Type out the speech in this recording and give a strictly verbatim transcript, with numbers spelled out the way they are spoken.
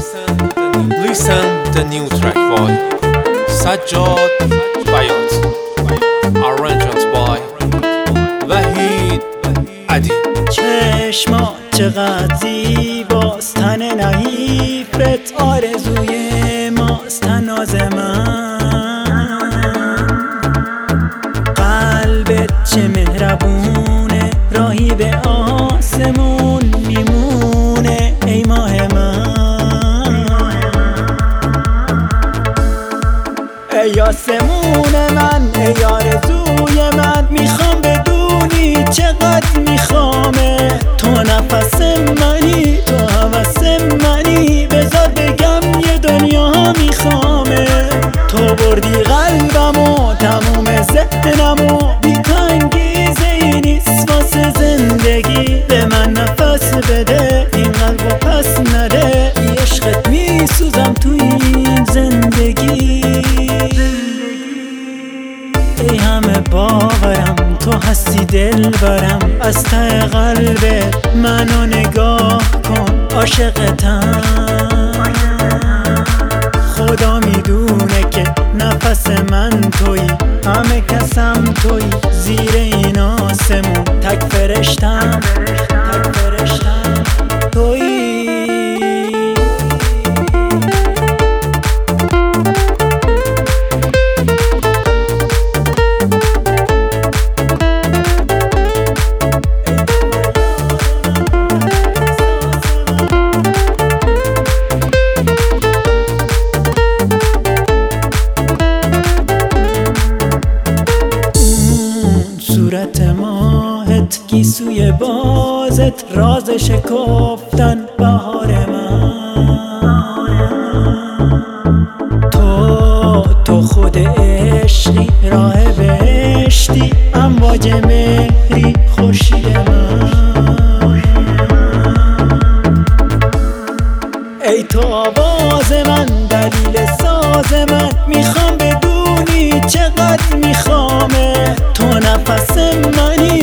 Listen the new track by Sajjad Bayat, arranged by Wahid Adi. چشما چقدر زیباست، تن نحیفت آرزوی ماست، تناز من قلبت چه مهربونه، راهی به آسمون میمونه ای ماه من، ای آسمون من، ای آرزوی من. میخوام بدونی چقدر میخوامه، تو نفس منی، تو هوس منی، بذار بگم یه دنیا میخوامه. تو بردی قلبمو، تموم ذهنمو، بی تو انگیزه ای نیست واسه زندگی. به من نفس بده، این قلبو پس نده، بی عشقت میسوزم تو این زندگی. ای همه باورم، تو هستی دل برم، از ته قلبت منو نگاه کن، عاشقتم. خدا میدونه که نفس من تویی، همه کسم تویی، زیر این آسمون تک فرشتم، تک فرشتم تویی. صورت ماهت، گیسوی بازت، راز شکفتن بهار من. تو تو خود عشقی، راه بهشتی، امواج مهری، خورشید من. ای تو آواز من، دلیل ساز من، میخوام بدونی چقدر میخوامه. تو نفس منی،